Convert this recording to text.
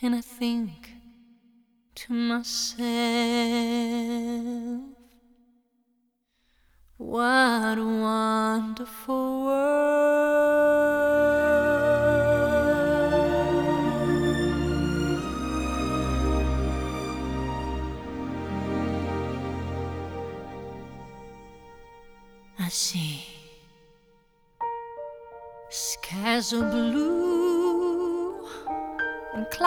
and I think to myself, what a wonderful world. I see skies are blue and clouds